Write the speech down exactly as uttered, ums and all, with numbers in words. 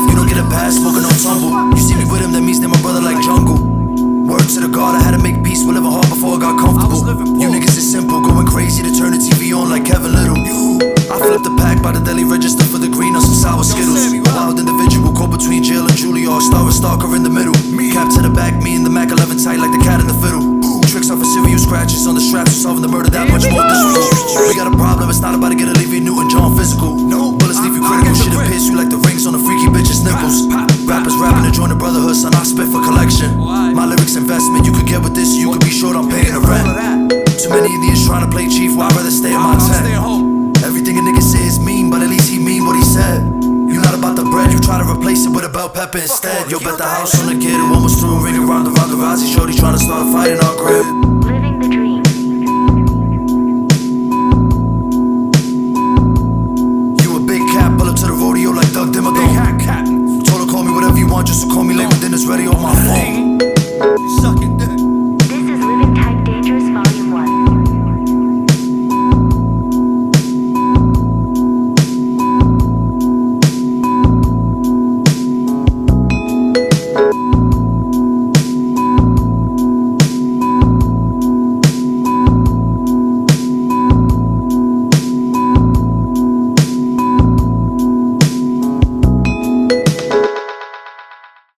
You don't get a pass, smoking on tumble. You see me with him, that means they're my brother like jungle. Word to the God, I had to make peace with living hard before I got comfortable. You niggas is simple, going crazy to turn the T V on like Kevin Little. I flipped the pack by the deli register for the green on some sour Skittles. A wild individual, caught between jail and Juilliard, star and stalker in the middle. Cap to the back, me and the Mac eleven tight like the cat in the fiddle. Tricks off of serious scratches on the straps, we're solving the murder that much more difficult. We got a problem, it's not about to get Olivia Newton-John physical. Bullets leave you critical, shit and piss you like the rings on the freaky bitch's nipples. Rappers rapping to join the brotherhood, son, I spit for collection. My lyrics investment, you could get with this, you could be short on paying the rent. Too many of these trying to play chief, why I'd rather stay in my tent. Everything a nigga say is mean, but at least he mean what he said. You not about the bread, you try to replace it with a bell pepper instead. Yo, bet the house on the kid who almost threw a ring around the Ronda Rousey shorty trying to start a fight in our crib.